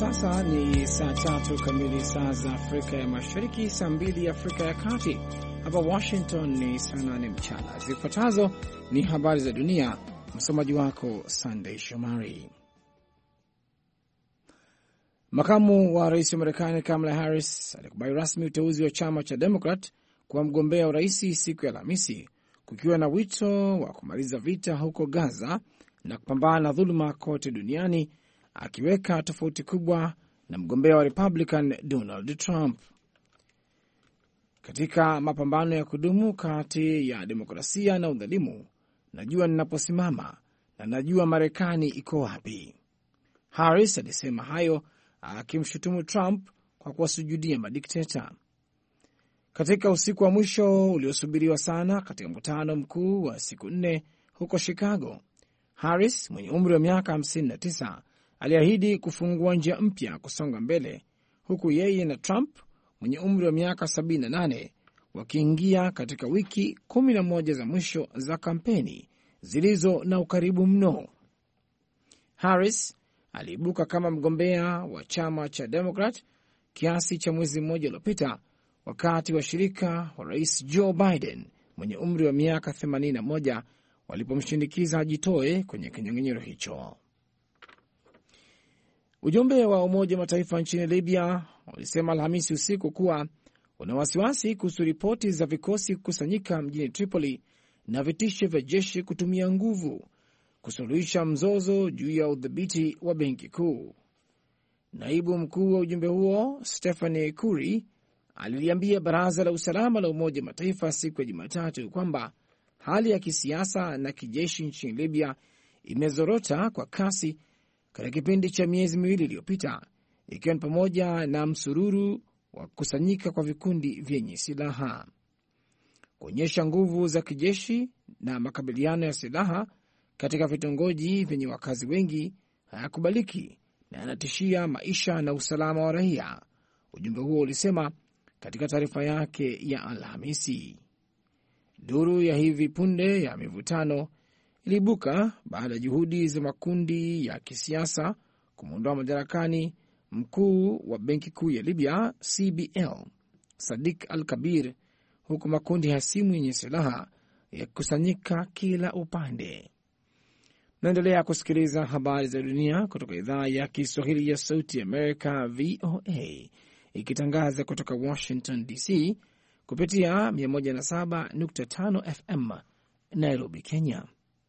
sasa ni saa 3 kamili saa za Afrika ya Mashariki, saa 2 Afrika ya Kati. Hapa Washington ni saa 8 mchana. Zifuatazo ni habari za dunia, msomaji wako Sunday Shomari. Makamu wa rais wa Marekani Kamala Harris alikubali rasmi uteuzi wa chama cha Democrat kuwa mgombea urais siku ya Alhamisi, kukiwa na wito wa kumaliza vita huko Gaza na kupambana na dhuluma kote duniani, akiweka tofauti kubwa na mgombea wa Republican Donald Trump. Katika mapambano ya kudumu kati ya demokrasia na udhalimu, najua ninaposimama na najua Marekani iko wapi. Harris alisema hayo akimshutumu Trump kwa kuwasujudia madikteta. Katika usiku wa mwisho uliosubiriwa sana katika mkutano mkuu wa siku 4 huko Chicago, Harris mwenye umri wa miaka 59 aliahidi kufungua njia mpya kusonga mbele, huku yeye na Trump mwenye umri wa miaka 78 wakiingia katika wiki 11 za mwisho za kampeni zilizo na ukaribu mno. Harris aliibuka kama mgombea wa chama cha Democrat kiasi cha mwezi mmoja uliopita, wakati washirika wa rais Joe Biden mwenye umri wa miaka 81 walipomshindikiza ajitoe kwenye kinyang'anyiro hicho. Ujumbe wa Umoja wa Mataifa nchini Libya walisema Alhamisi usiku kuwa una wasiwasi kuhusu ripoti za vikosi kukusanyika mjini Tripoli na vitisho vya jeshi kutumia nguvu kusuluhisha mzozo juu ya udhibiti wa benki kuu. Naibu mkuu wa ujumbe huo Stephanie Curry aliliambia Baraza la Usalama la Umoja wa Mataifa siku ya Jumatatu kwamba hali ya kisiasa na kijeshi nchini Libya imezorota kwa kasi katika kipindi cha miezi miwili iliyopita, ikiwa ni pamoja na msururu wa kukusanyika kwa vikundi vyenye silaha. Kuonyesha nguvu za kijeshi na makabiliano ya silaha katika vitongoji vyenye wakazi wengi hayakubaliki na yanatishia maisha na usalama wa raia, ujumbe huo ulisema katika taarifa yake ya Alhamisi. Duru ya hivi punde ya mivutano iliibuka baada ya juhudi za makundi ya kisiasa kumwondoa madarakani mkuu wa benki kuu ya Libya CBL Sadiq Al-Kabir, huku makundi hasimu yenye silaha yakikusanyika kila upande. Naendelea kusikiliza habari za dunia kutoka idhaa ya Kiswahili ya Sauti ya Amerika VOA, ikitangaza kutoka Washington DC kupitia 107.5 FM Nairobi, Kenya.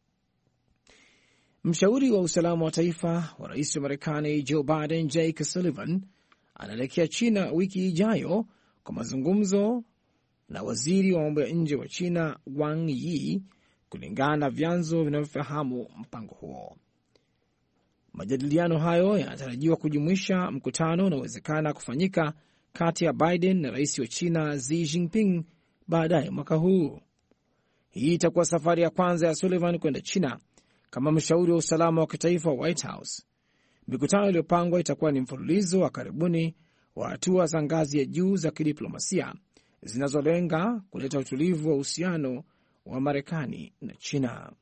Mshauri wa usalama wa taifa wa rais wa Marekani Joe Biden, Jake Sullivan, anaelekea China wiki ijayo kwa mazungumzo na waziri wa mambo ya nje wa China Wang Yi, kulingana na vyanzo vinavyofahamu mpango huo. Majadiliano hayo yanatarajiwa kujumuisha mkutano unaowezekana kufanyika kati ya Biden na rais wa China Xi Jinping baadaye mwaka huu. Hii itakuwa safari ya kwanza ya Sullivan kwenda China kama mshauri wa usalama wa kitaifa wa White House. Mikutano iliyopangwa itakuwa ni mfululizo wa karibuni wa hatua za ngazi ya juu za kidiplomasia zinazolenga kuleta utulivu wa uhusiano wa Marekani na China.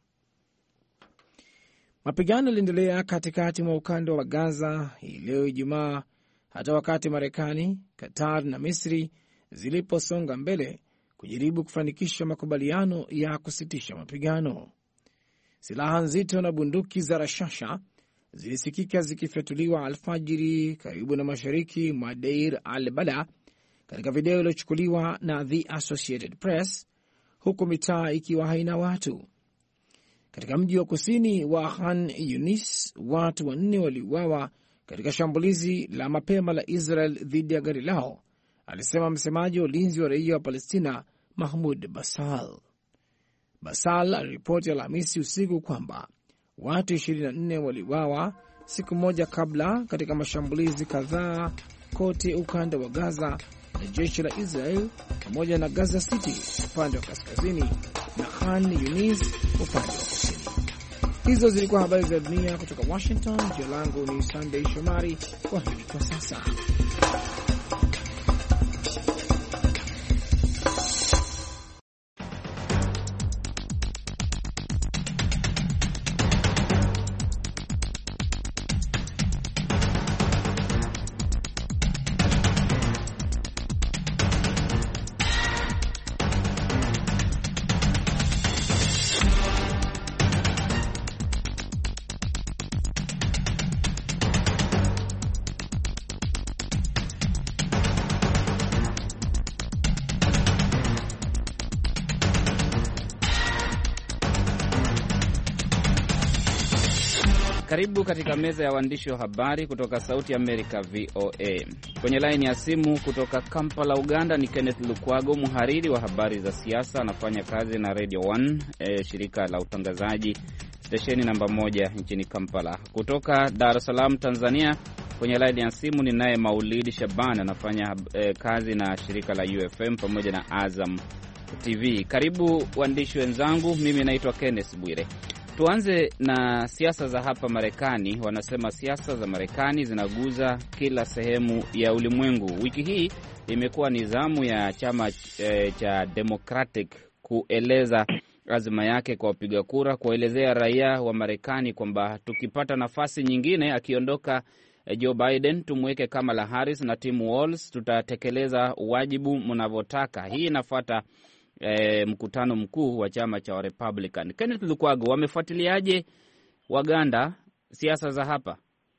Mapigano yaliendelea katikati mwa ukanda wa Gaza hii leo Ijumaa, hata wakati Marekani, Qatar na Misri ziliposonga mbele kujaribu kufanikisha makubaliano ya kusitisha mapigano. Silaha nzito na bunduki za rashasha zilisikika zikifyatuliwa alfajiri karibu na mashariki mwa Deir al-Bala katika video iliyochukuliwa na The Associated Press, huku mitaa ikiwa haina watu. Katika mji wa kusini wa Khan Yunis, watu 4 waliuawa katika shambulizi la mapema la Israel dhidi ya gari lao, alisema msemaji wa ulinzi wa raia wa Palestina Mahmoud Basal. Basal aliripoti Alhamisi usiku kwamba watu 24 waliuawa siku moja kabla katika mashambulizi kadhaa kote ukanda wa Gaza na jeshi la Israel, pamoja na Gaza City upande wa kaskazini na Khan Yunis upande wa kusini. Hizo zilikuwa habari za dunia kutoka Washington. Jina langu ni Sunday Shomari. Kwa hili kwa sasa. Karibu katika meza ya waandishi wa habari kutoka Sauti Amerika VOA. Kwenye laini ya simu kutoka Kampala, Uganda ni Kenneth Lukwago, mhariri wa habari za siasa, anafanya kazi na Radio 1, shirika la utangazaji stesheni namba 1 nchini Kampala. Kutoka Dar es Salaam, Tanzania, kwenye laini ya simu ni naye Maulid Shaban, anafanya kazi na shirika la UFM pamoja na Azam TV. Karibu waandishi wenzangu, mimi naitwa Kenneth Bwire. Tuanze na siasa za hapa Marekani. Wanasema siasa za Marekani zinaguza kila sehemu ya ulimwengu. Wiki hii imekuwa ni zamu ya chama cha Democratic kueleza azma yake kwa wapiga kura, kuelezea raia wa Marekani kwamba tukipata nafasi nyingine, akiondoka Joe Biden, tumweke Kamala Harris na Tim Walz, tutatekeleza wajibu mnavyotaka. Hii inafuata mkutano mkuu wa chama cha Republican. Kenneth Lukwago, wamefuatiliaje Waganda siasa za hapa?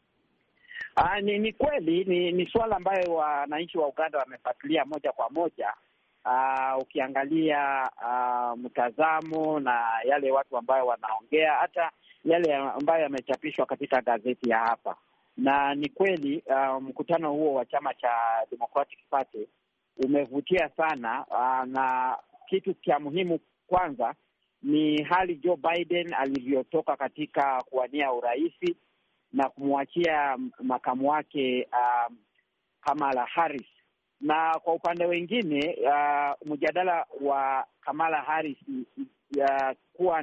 Ni kweli ni swala ambayo wananchi wa Uganda wamefuatilia moja kwa moja. Ukiangalia mtazamo na yale watu ambayo wanaongea, hata yale ambayo yamechapishwa katika gazeti ya hapa, na ni kweli mkutano huo wa chama cha Democratic Party umevutia sana, na kitu cha muhimu kwanza ni hali Joe Biden alivyotoka katika kuwania urais na kumwachia makamu wake Kamala Harris. Na kwa upande wengine mjadala wa Kamala Harris kuwa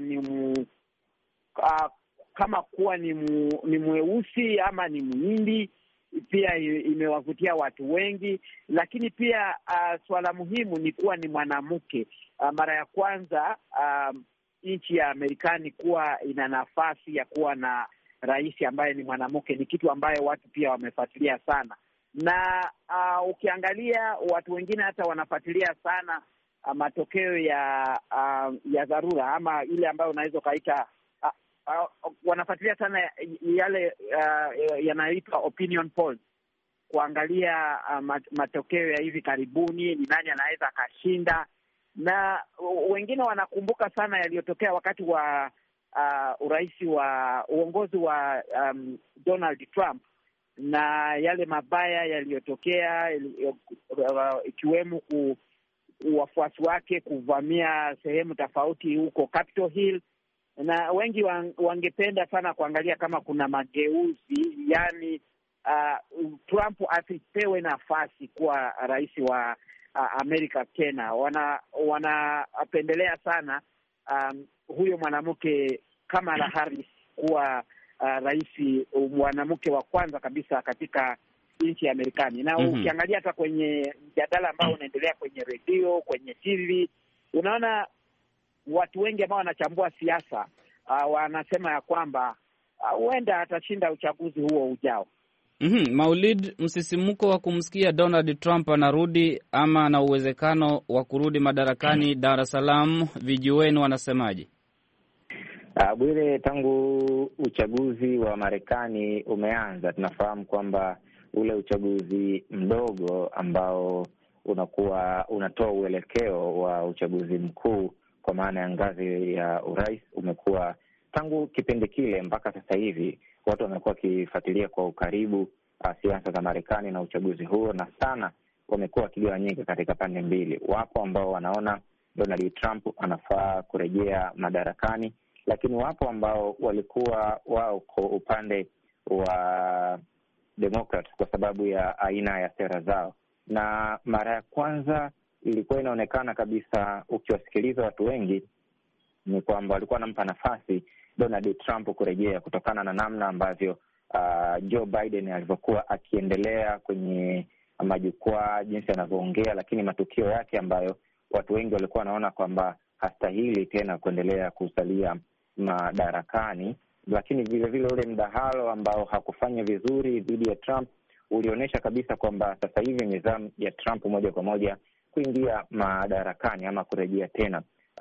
ni mweusi ama ni Mhindi pia imewavutia watu wengi, lakini pia swala muhimu ni kuwa ni mwanamke. Mara ya kwanza nchi ya Marekani kuwa ina nafasi ya kuwa na rais ambaye ni mwanamke ni kitu ambayo watu pia wamefuatilia sana. Na ukiangalia watu wengine hata wanafuatilia sana matokeo ya dharura ama ile ambayo unaweza kaita wanafuatilia sana yale yanaitwa opinion polls, kuangalia matokeo ya hivi karibuni, ni nani anaweza akashinda. Na wengine wanakumbuka sana yaliyotokea wakati wa uongozi wa Donald Trump na yale mabaya yaliyotokea, ikiwemo wafuasi wake kuvamia sehemu tofauti huko Capitol Hill. Na wengi wangependa sana kuangalia kama kuna mageuzi, yani Trump asipewe nafasi kuwa rais wa Amerika tena. Wanapendelea sana huyo mwanamke Kamala Harris kuwa rais mwanamke wa kwanza kabisa katika nchi ya Marekani. Na ukiangalia hata kwenye mjadala ambao unaendelea kwenye redio, kwenye TV, unaona watu wengi ambao wanachambua siasa wanasema ya kwamba huenda atashinda uchaguzi huo ujao. Maulid, msisimuko wa kumsikia Donald Trump anarudi ama na uwezekano wa kurudi madarakani Dar es Salaam, vijiweni wanasemaje? Bwire, tangu uchaguzi wa Marekani umeanza, tunafahamu kwamba ule uchaguzi mdogo ambao unatoa uelekeo wa uchaguzi mkuu kwa maana ya ngazi ya urais umekuwa tangu kipindi kile mpaka sasa hivi. Watu wamekuwa wakifuatilia kwa ukaribu siasa za Marekani na uchaguzi huo, na sana wamekuwa wakigawanyika katika pande mbili. Wapo ambao wanaona Donald Trump anafaa kurejea madarakani, lakini wapo ambao walikuwa wao kwa upande wa Democrat kwa sababu ya aina ya sera zao. Na mara ya kwanza ilikuwa inaonekana kabisa, ukiwasikiliza watu wengi, ni kwamba walikuwa wanampa nafasi Donald Trump kurejea kutokana na namna ambavyo Joe Biden alivyokuwa akiendelea kwenye majukwaa, jinsi anavyoongea, lakini matukio yake ambayo watu wengi walikuwa wanaona kwamba hastahili tena kuendelea kusalia madarakani. Lakini vile vile ule mdahalo ambao hakufanya vizuri dhidi ya Trump ulionyesha kabisa kwamba sasa hivi nizamu ya Trump moja kwa moja kuingia madarakani ama kurejea tena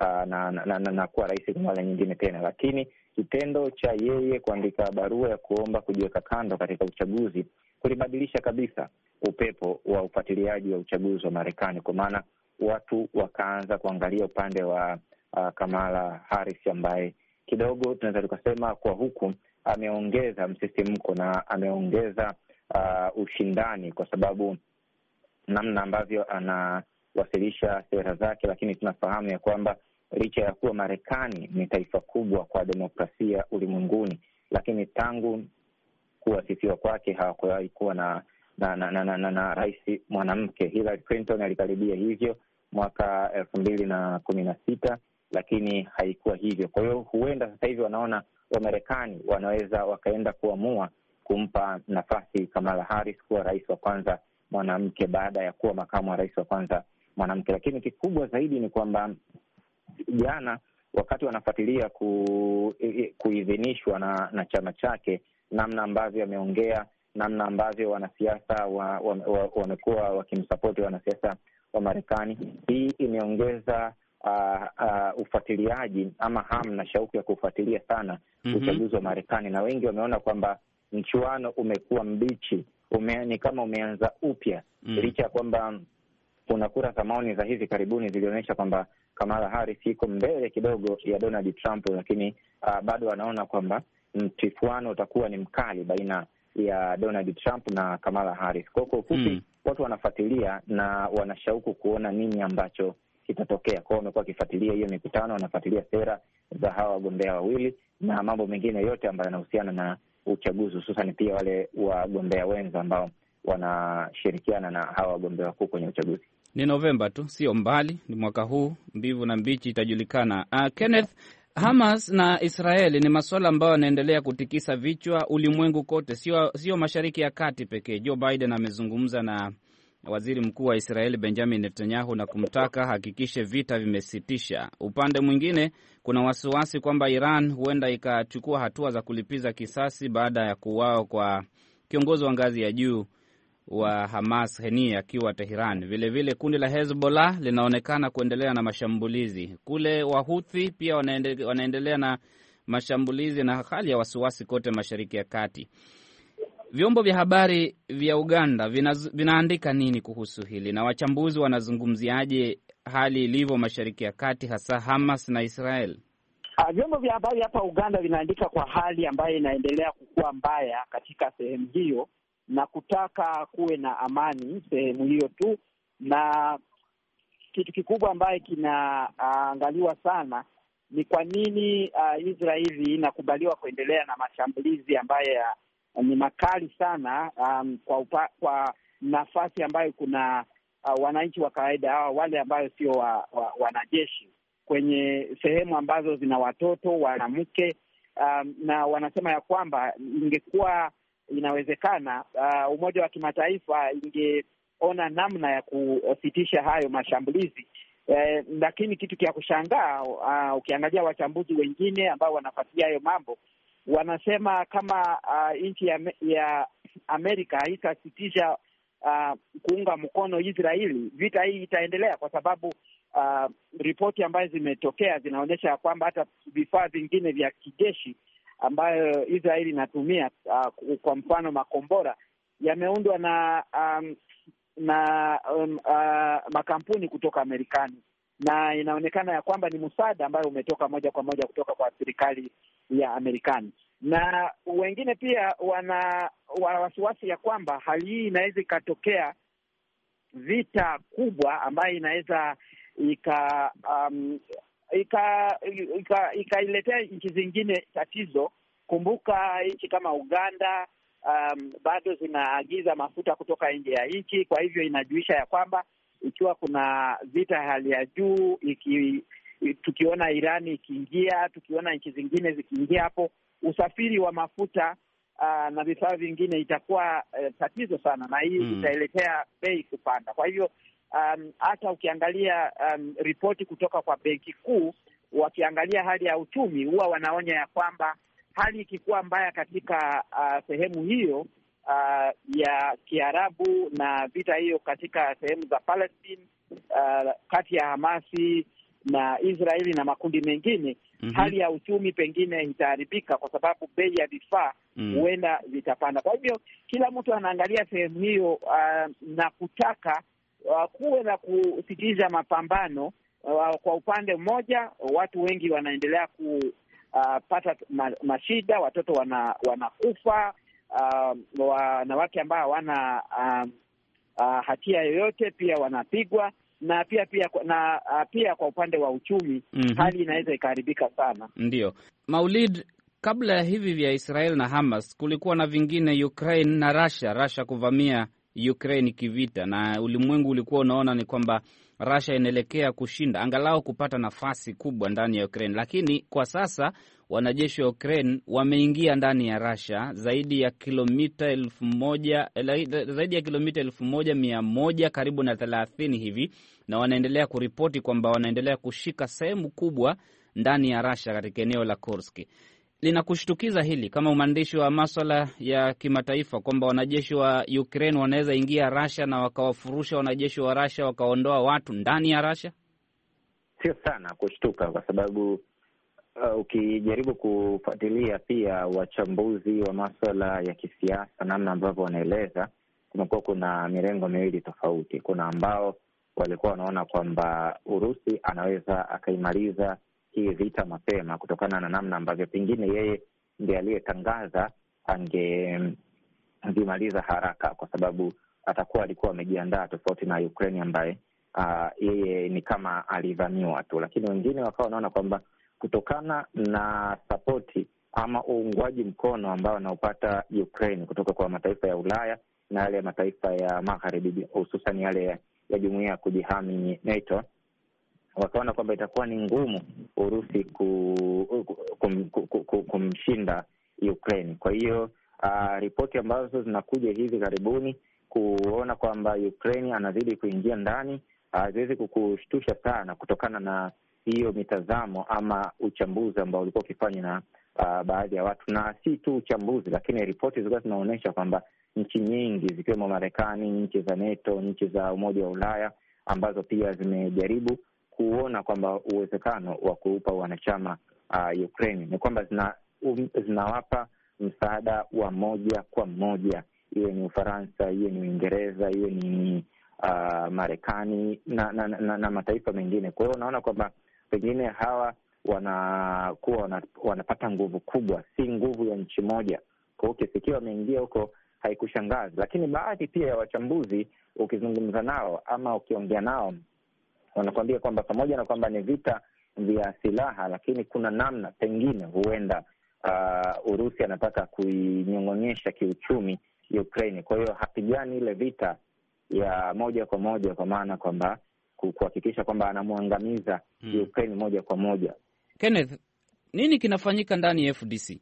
na kuwa rais kwa mara nyingine tena. Lakini kitendo cha yeye kuandika barua ya kuomba kujiweka kando katika uchaguzi kulibadilisha kabisa upepo wa ufuatiliaji wa uchaguzi wa Marekani, kwa maana watu wakaanza kuangalia upande wa Kamala Harris ambaye kidogo tunaweza tukasema kwa huku ameongeza msisimko na ameongeza ushindani, kwa sababu namna ambavyo anawasilisha sera zake. Lakini tunafahamu ya kwamba licha ya kuwa Marekani ni taifa kubwa kwa demokrasia ulimwenguni, lakini tangu kuasisiwa kwake hawakuwahi kuwa na rais mwanamke. Hillary Clinton alikaribia hivyo mwaka 2016, lakini haikuwa hivyo. Kwa hiyo huenda sasa hivi wanaona Wamarekani wanaweza wakaenda kuamua kumpa nafasi Kamala Harris kuwa rais wa kwanza mwanamke baada ya kuwa makamu wa rais wa kwanza mwanamke. Lakini kikubwa zaidi ni kwamba jana wakati wanafuatilia kuidhinishwa na chama chake, namna ambavyo ameongea, namna ambavyo wanasiasa wamekuwa wakimsapoti wanasiasa wa Marekani, hii imeongeza ufuatiliaji ama hamu na shauku ya kufuatilia sana uchaguzi wa Marekani, na wengi wameona kwamba mchuano umekuwa mbichi, ni kama umeanza upya, licha ya kwamba kuna kura za maoni za hivi karibuni zilionyesha kwamba Kamala Harris iko mbele kidogo ya Donald Trump, lakini bado wanaona kwamba mtifuano utakuwa ni mkali baina ya Donald Trump na Kamala Harris. Kwa ufupi, watu wanafuatilia na wanashauku kuona nini ambacho kitatokea. Kwa hiyo wamekuwa wakifuatilia hiyo mikutano, wanafuatilia sera za hawa wagombea wawili na mambo mengine yote ambayo yanahusiana na uchaguzi, hususan pia wale wagombea wenza ambao wanashirikiana na hawa wagombea wakuu kwenye uchaguzi. Ni Novemba tu, sio mbali, ni mwaka huu, mbivu na mbichi itajulikana. Kenneth, Hamas na Israeli ni masuala ambayo yanaendelea kutikisa vichwa ulimwengu kote, sio Mashariki ya Kati pekee. Joe Biden amezungumza na waziri mkuu wa Israeli Benjamin Netanyahu na kumtaka hakikishe vita vimesitisha. Upande mwingine kuna wasiwasi kwamba Iran huenda ikachukua hatua za kulipiza kisasi baada ya kuuawa kwa kiongozi wa ngazi ya juu wa Hamas Heni akiwa Tehran. Vilevile kundi la Hezbollah linaonekana kuendelea na mashambulizi. Kule Wahuthi pia wanaendelea na mashambulizi na hali ya wasiwasi kote Mashariki ya Kati. Vyombo vya habari vya Uganda vinaandika nini kuhusu hili, na wachambuzi wanazungumziaje hali ilivyo Mashariki ya Kati, hasa Hamas na Israel? Vyombo vya habari hapa Uganda vinaandika kwa hali ambayo inaendelea kukua mbaya katika sehemu hiyo na kutaka kuwe na amani sehemu hiyo tu, na kitu kikubwa ambaye kinaangaliwa sana ni kwa nini Israeli inakubaliwa kuendelea na mashambulizi ambayo ni makali sana, kwa nafasi ambayo kuna wananchi wa kawaida, wale ambayo sio wanajeshi, kwenye sehemu ambazo zina watoto, wanamke, na wanasema ya kwamba ingekuwa inawezekana Umoja wa Kimataifa ingeona namna ya kusitisha hayo mashambulizi. Lakini kitu cha kushangaa, ukiangalia wachambuzi wengine ambao wanafuatilia hayo mambo, wanasema kama nchi ya Amerika haitasitisha kuunga mkono Israeli, vita hii itaendelea, kwa sababu ripoti ambazo zimetokea zinaonyesha ya kwamba hata vifaa vingine vya kijeshi ambayo Israeli inatumia, kwa mfano makombora, yameundwa na makampuni kutoka Amerikani, na inaonekana ya kwamba ni msaada ambayo umetoka moja kwa moja kutoka kwa serikali ya Amerikani. Na wengine pia wana wasiwasi ya kwamba hali hii inaweza ikatokea vita kubwa ambayo inaweza ikailetea nchi zingine tatizo. Kumbuka nchi kama Uganda bado zinaagiza mafuta kutoka nje ya nchi, kwa hivyo inajuisha ya kwamba ikiwa kuna vita hali ya juu, tukiona Irani ikiingia, tukiona nchi zingine zikiingia hapo, usafiri wa mafuta na vifaa vingine itakuwa tatizo sana, na hii itaeletea bei kupanda. Kwa hivyo hata ukiangalia ripoti kutoka kwa Benki Kuu, wakiangalia hali ya uchumi, huwa wanaonya ya kwamba hali ikikuwa mbaya katika sehemu hiyo ya Kiarabu na vita hiyo katika sehemu za Palestine, kati ya Hamasi na Israeli na makundi mengine, hali ya uchumi pengine itaharibika, kwa sababu bei ya vifaa huenda vitapanda. Kwa hivyo kila mtu anaangalia sehemu hiyo na kutaka kuwe na kusitisha mapambano. Kwa upande mmoja, watu wengi wanaendelea pata mashida, watoto wanakufa, wanawake ambao hawana hatia yoyote pia wanapigwa, na pia kwa upande wa uchumi hali inaweza ikaharibika sana. Ndio Maulid, kabla ya hivi vya Israel na Hamas kulikuwa na vingine, Ukraine na Russia kuvamia Ukraine kivita, na ulimwengu ulikuwa unaona ni kwamba Russia inaelekea kushinda, angalau kupata nafasi kubwa ndani ya Ukraine. Lakini kwa sasa wanajeshi wa Ukraine wameingia ndani ya Russia zaidi ya kilomita 1,100 karibu na 30 hivi, na wanaendelea kuripoti kwamba wanaendelea kushika sehemu kubwa ndani ya Russia katika eneo la Kursk. Linakushtukiza hili kama mwandishi wa masuala ya kimataifa kwamba wanajeshi wa Ukraine wanaweza ingia Russia na wakawafurusha wanajeshi wa Russia wakaondoa watu ndani ya Russia? Sio sana kushtuka, kwa sababu ukijaribu kufuatilia pia wachambuzi wa masuala ya kisiasa, namna ambavyo wanaeleza, kumekuwa kuna mirengo miwili tofauti. Kuna ambao walikuwa wanaona kwamba Urusi anaweza akaimaliza hii vita mapema kutokana na namna ambavyo pengine yeye ndiye aliyetangaza angemaliza haraka, kwa sababu alikuwa amejiandaa, tofauti na Ukraine ambaye yeye ni kama alivamiwa tu. Lakini wengine wakawa wanaona kwamba kutokana na sapoti ama uungwaji mkono ambao anaupata Ukraine kutoka kwa mataifa ya Ulaya na yale mataifa ya Magharibi, hususan yale ya jumuiya ya kujihami NATO, wakaona kwamba itakuwa ni ngumu Urusi kumshinda Ukraine. Kwa hiyo ripoti ambazo zinakuja hivi karibuni kuona kwamba Ukraine anazidi kuingia ndani haziwezi kukushtusha sana, kutokana na hiyo mitazamo ama uchambuzi ambao ulikuwa ukifanywa na baadhi ya watu, na si tu uchambuzi, lakini ripoti zilikuwa zinaonyesha kwamba nchi nyingi zikiwemo Marekani, nchi za NATO, nchi za Umoja wa Ulaya ambazo pia zimejaribu kuona kwamba uwezekano wa kuupa wanachama Ukraine ni kwamba zinawapa msaada wa moja kwa moja, iwe ni Ufaransa, iwe ni Uingereza, iwe ni Marekani na mataifa mengine. Kwa hiyo unaona kwamba pengine hawa wanakuwa wanapata nguvu kubwa, si nguvu ya nchi moja. Kwa hiyo ukisikia wameingia huko haikushangazi, lakini baadhi pia ya wachambuzi ukizungumza nao ama ukiongea nao wanakuambia kwamba pamoja na kwamba ni vita vya silaha, lakini kuna namna pengine huenda Urusi anataka kuinyong'onyesha kiuchumi Ukraine. Kwa hiyo hapigani ile vita ya moja kwa moja, kwa maana kwamba kuhakikisha kwamba anamwangamiza Ukraine moja kwa moja. Kenneth, nini kinafanyika ndani ya FDC?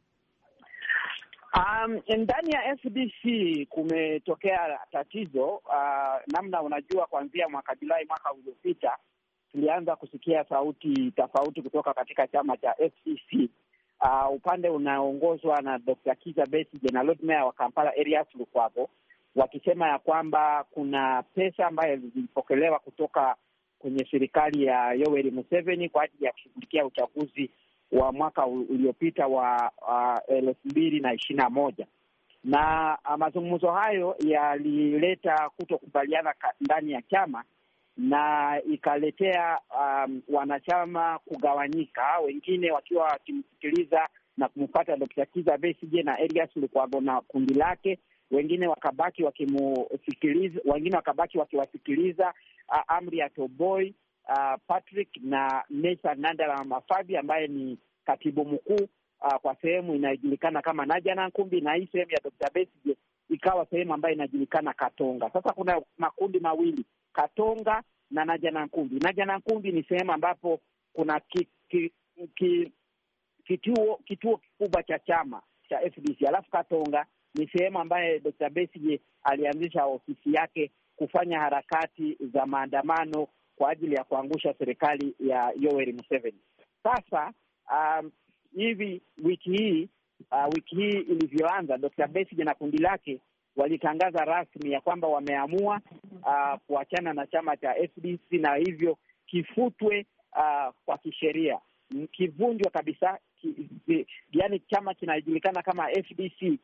Ndani ya FDC kumetokea tatizo. Namna unajua, kuanzia mwaka Julai mwaka uliopita tulianza kusikia sauti tofauti kutoka katika chama cha FDC. Upande unaongozwa na Dr. Kizza Besigye na Lord Mayor wa Kampala Erias Lukwago, wakisema ya kwamba kuna pesa ambayo zilipokelewa kutoka kwenye serikali ya Yoweri Museveni kwa ajili ya kushughulikia uchaguzi wa mwaka uliopita wa 2021, na mazungumzo hayo yalileta kutokubaliana ndani ya chama na ikaletea wanachama kugawanyika, wengine wakiwa wakimsikiliza na kumfuata Dr. Kizza Besigye na Erias Lukwago na kundi lake, wengine wakabaki wakimusikiliza, wengine wakabaki wakiwasikiliza Amri Atoboy, Patrick na Nathan Nandala Mafabi ambaye ni katibu mkuu kwa sehemu inayojulikana kama Najana Nkumbi, na hii sehemu ya Dr. Besigye ikawa sehemu ambayo inajulikana Katonga. Sasa kuna makundi mawili, Katonga na Najana Nkumbi. Najana Nkumbi ni sehemu ambapo kuna kituo kikubwa cha chama cha FDC, alafu Katonga ni sehemu ambaye Dr. Besigye alianzisha ofisi yake kufanya harakati za maandamano kwa ajili ya kuangusha serikali ya Yoweri Museveni. Sasa hivi wiki hii ilivyoanza, Dr. Besigye na kundi lake walitangaza rasmi ya kwamba wameamua kuachana na chama cha FDC na hivyo kifutwe kwa kisheria, kivunjwe kabisa. Yani chama kinajulikana kama FDC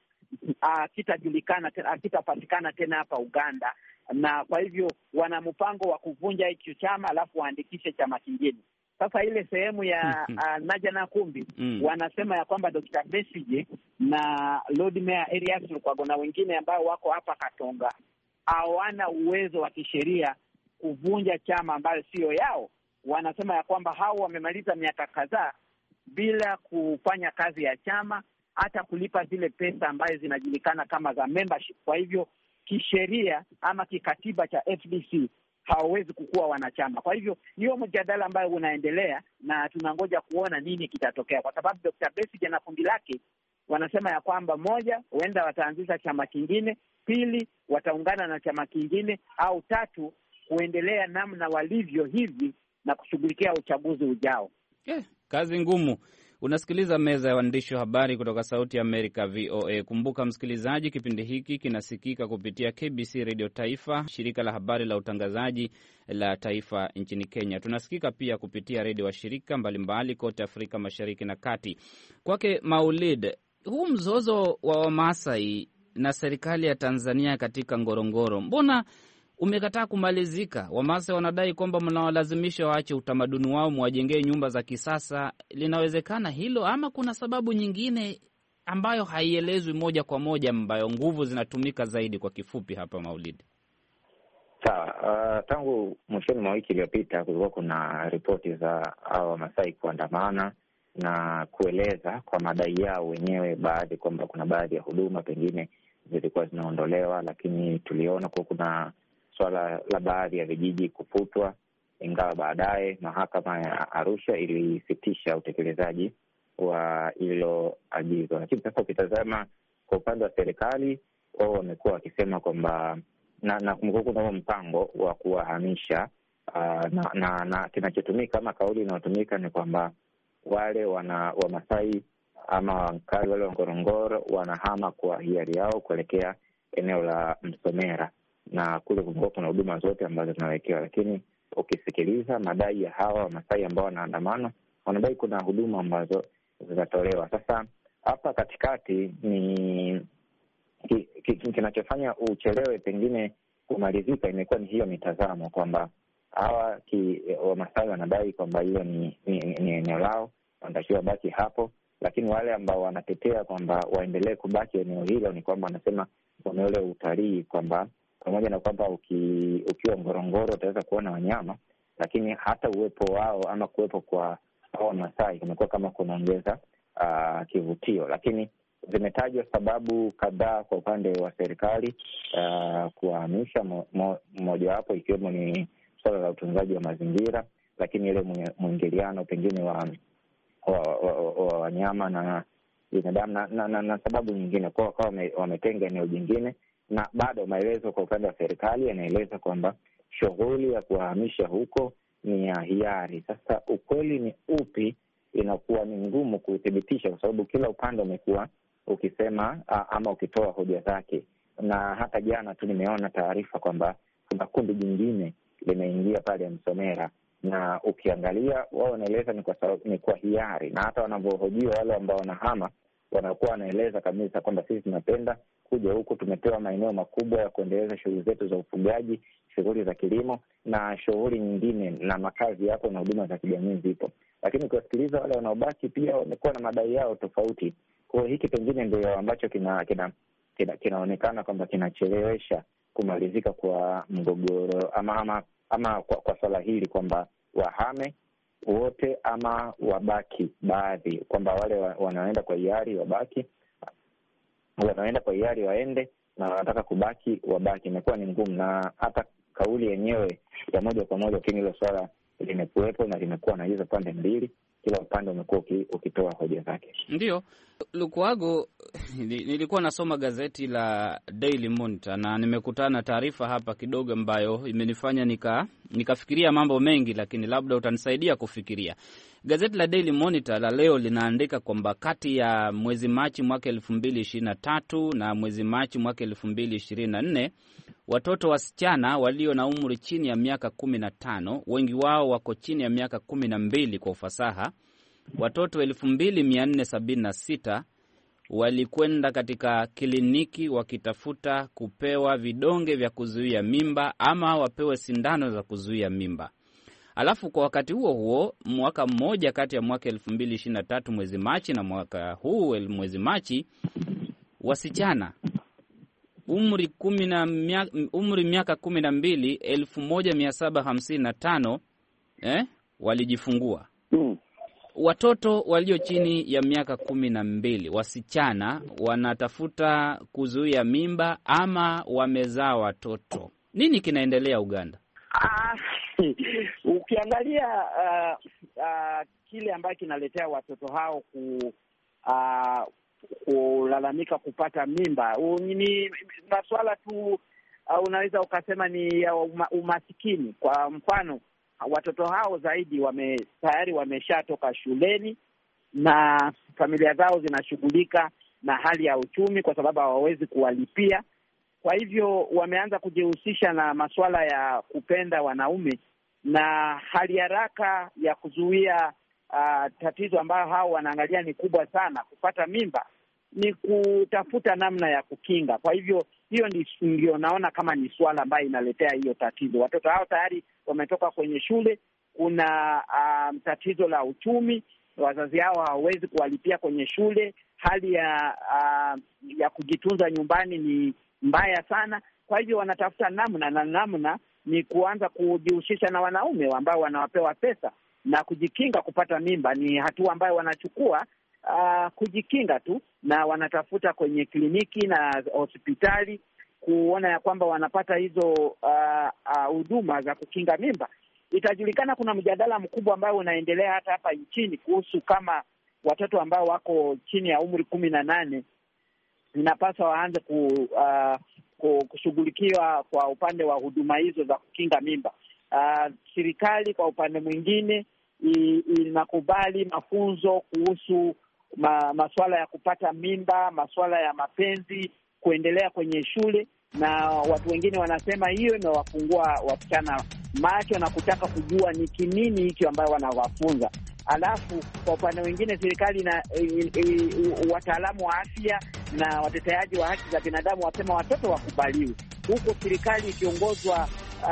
kitapatikana tena hapa Uganda, na kwa hivyo wana mpango wa kuvunja hicho chama alafu waandikishe chama kingine. Sasa ile sehemu ya Naja Nakumbi wanasema ya kwamba Dr. Besigye na Lord Mayor Erias Lukwago na wengine ambao wako hapa Katonga hawana uwezo wa kisheria kuvunja chama ambayo sio yao. Wanasema ya kwamba hao wamemaliza miaka kadhaa bila kufanya kazi ya chama, hata kulipa zile pesa ambazo zinajulikana kama za membership. Kwa hivyo kisheria ama kikatiba cha FDC hawawezi kukuwa wanachama. Kwa hivyo hiyo mjadala ambayo unaendelea, na tunangoja kuona nini kitatokea, kwa sababu Dr. Besigye na kundi lake wanasema ya kwamba moja, huenda wataanzisha chama kingine; pili, wataungana na chama kingine; au tatu, kuendelea namna walivyo hivi na kushughulikia uchaguzi ujao. Kazi ngumu. Unasikiliza meza ya waandishi wa habari kutoka Sauti ya Amerika, VOA. Kumbuka msikilizaji, kipindi hiki kinasikika kupitia KBC Radio Taifa, shirika la habari la utangazaji la taifa nchini Kenya. Tunasikika pia kupitia redio wa shirika mbalimbali kote Afrika Mashariki na Kati. Kwake Maulid, huu mzozo wa Wamasai na serikali ya Tanzania katika Ngorongoro, mbona umekataa kumalizika? Wamasai wanadai kwamba mnawalazimisha waache utamaduni wao, mwajengee nyumba za kisasa. Linawezekana hilo, ama kuna sababu nyingine ambayo haielezwi moja kwa moja, ambayo nguvu zinatumika zaidi? Kwa kifupi hapa, Maulid. Sawa. Tangu mwishoni mwa wiki iliyopita kulikuwa kuna ripoti za Wamasai kuandamana na kueleza kwa madai yao wenyewe baadhi kwamba kuna baadhi ya huduma pengine zilikuwa zinaondolewa, lakini tuliona kuwa kuna swala la baadhi ya vijiji kufutwa, ingawa baadaye mahakama ya Arusha ilisitisha utekelezaji wa hilo agizo. Lakini sasa ukitazama kwa upande wa serikali, wao wamekuwa wakisema kwamba na kumekuwa kuna mpango wa kuwahamisha na kinachotumika ama kauli inayotumika ni kwamba wale Wamasai ama wakazi wale wa Ngorongoro wanahama kwa hiari yao kuelekea eneo la Msomera, na kule kumekuwa kuna huduma zote ambazo zinawekewa. Lakini ukisikiliza madai ya hawa Wamasai ambao wanaandamana, wanadai kuna huduma ambazo zinatolewa. Sasa hapa katikati ni kinachofanya uchelewe pengine kumalizika imekuwa ni hiyo mitazamo kwamba hawa Wamasai wanadai kwamba hiyo ni eneo lao, wanatakiwa baki hapo, lakini wale ambao wanatetea kwamba waendelee kubaki eneo hilo ni kwamba wanasema kuna ule utalii, kwamba pamoja na kwamba ukiwa Ngorongoro utaweza kuona wanyama, lakini hata uwepo wao ama kuwepo kwa hao Wamasai kumekuwa kama kunaongeza kivutio. Lakini zimetajwa sababu kadhaa kwa upande wa serikali kuhamisha, mmojawapo ikiwemo ni suala la utunzaji wa mazingira, lakini ile mwingiliano pengine wa wanyama na binadamu na sababu nyingine kwa wametenga eneo jingine. Na bado maelezo kwa upande wa serikali yanaeleza kwamba shughuli ya kuhamisha huko ni ya hiari. Sasa ukweli ni upi inakuwa ni ngumu kuthibitisha, kwa sababu kila upande umekuwa ukisema ama ukitoa hoja zake. Na hata jana tu nimeona taarifa kwamba kuna kundi jingine limeingia pale Msomera, na ukiangalia wao wanaeleza ni kwa hiari, na hata wanavyohojiwa wale ambao wanahama wanakuwa wanaeleza kabisa kwamba sisi tunapenda kuja huku, tumepewa maeneo makubwa ya kuendeleza shughuli zetu za ufugaji, shughuli za kilimo na shughuli nyingine, na makazi yako na huduma za kijamii zipo. Lakini ukiwasikiliza wale wanaobaki pia wamekuwa na madai yao tofauti. Kwa hiyo hiki pengine ndio ambacho kinaonekana kwamba kinachelewesha kumalizika kwa mgogoro ama kwa swala hili, kwamba wahame wote ama wabaki baadhi, kwamba wale wanaenda kwa hiari wabaki, wanaenda kwa hiari waende, na wanataka kubaki wabaki. Imekuwa ni ngumu, na hata kauli yenyewe ya moja kwa moja, lakini hilo swala limekuwepo na limekuwa na hizo pande mbili, kila upande umekuwa ukitoa hoja zake. Ndio, Lukwago, nilikuwa nasoma gazeti la Daily Monitor na nimekutana na taarifa hapa kidogo ambayo imenifanya nikafikiria mambo mengi, lakini labda utanisaidia kufikiria. Gazeti la Daily Monitor la leo linaandika kwamba kati ya mwezi Machi mwaka 2023 na mwezi Machi mwaka 2024 watoto wasichana walio na umri chini ya miaka 15, wengi wao wako chini ya miaka 12 kwa ufasaha, watoto 2476 walikwenda katika kliniki wakitafuta kupewa vidonge vya kuzuia mimba ama wapewe sindano za kuzuia mimba. Alafu kwa wakati huo huo, mwaka mmoja kati ya mwaka 2023 mwezi Machi na mwaka huu mwezi Machi, wasichana umri miaka 12 1755 walijifungua. Watoto walio chini ya miaka 12 wasichana wanatafuta kuzuia mimba ama wamezaa watoto. Nini kinaendelea Uganda? Ukiangalia kile ambacho kinaletea watoto hao kulalamika kupata mimba ni masuala tu, unaweza ukasema ni umasikini. Kwa mfano, watoto hao zaidi tayari wameshatoka shuleni na familia zao zinashughulika na hali ya uchumi kwa sababu hawawezi kuwalipia. Kwa hivyo wameanza kujihusisha na masuala ya kupenda wanaume, na hali haraka ya kuzuia tatizo ambayo hao wanaangalia ni kubwa sana, kupata mimba, ni kutafuta namna ya kukinga. Kwa hivyo hiyo ndio naona kama ni swala ambayo inaletea hiyo tatizo. Watoto hao tayari wametoka kwenye shule, kuna tatizo la uchumi, wazazi hao hawawezi kuwalipia kwenye shule, hali ya kujitunza nyumbani ni mbaya sana. Kwa hivyo wanatafuta namna ni kuanza kujihusisha na wanaume ambao wanawapewa pesa, na kujikinga kupata mimba ni hatua ambayo wanachukua kujikinga tu, na wanatafuta kwenye kliniki na hospitali kuona ya kwamba wanapata hizo huduma za kukinga mimba. Itajulikana, kuna mjadala mkubwa ambao unaendelea hata hapa nchini kuhusu kama watoto ambao wako chini ya umri 18 inapaswa waanze kushughulikiwa kwa upande wa huduma hizo za kukinga mimba. Serikali kwa upande mwingine inakubali mafunzo kuhusu masuala ya kupata mimba, masuala ya mapenzi kuendelea kwenye shule, na watu wengine wanasema hiyo imewafungua wasichana macho na kutaka kujua ni kinini hicho ambayo wanawafunza. Alafu kwa upande mwingine serikali na wataalamu wa afya na wateteaji wa haki za binadamu wasema watoto wakubaliwe, huko serikali ikiongozwa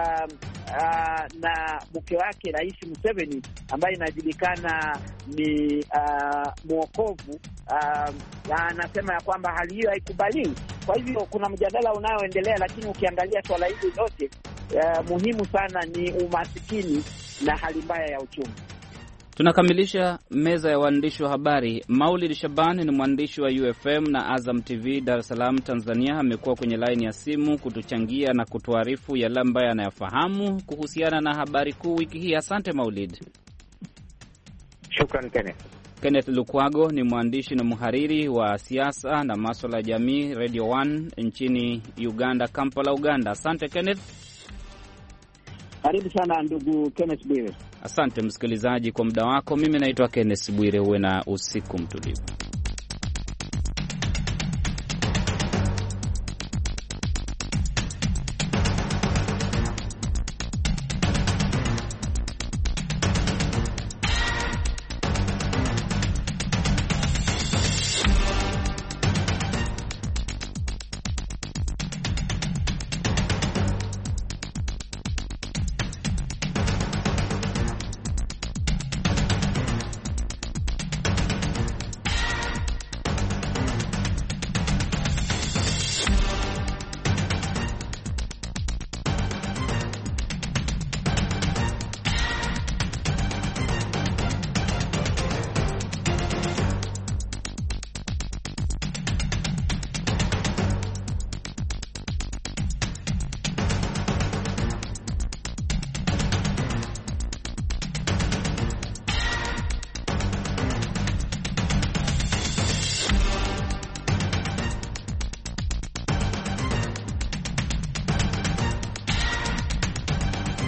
na mke wake Rais Museveni ambaye inajulikana ni mwokovu, anasema ya kwamba hali hiyo haikubaliwi. Kwa hivyo kuna mjadala unaoendelea, lakini ukiangalia swala hili lote muhimu sana ni umasikini na hali mbaya ya uchumi. Tunakamilisha meza ya waandishi wa habari. Maulid Shabani ni mwandishi wa UFM na Azam TV Dar es Salaam, Tanzania. Amekuwa kwenye laini ya simu kutuchangia na kutuarifu yale ambayo anayafahamu kuhusiana na habari kuu wiki hii. Asante Maulid. Shukran Kenneth. Kenneth Lukwago ni mwandishi na mhariri wa siasa na masuala ya jamii Radio 1 nchini Uganda, Kampala, Uganda. Asante Kenneth. Karibu sana ndugu Kenneth Bwire. Asante msikilizaji kwa muda wako. Mimi naitwa Kenneth Bwire. Uwe na usiku mtulivu.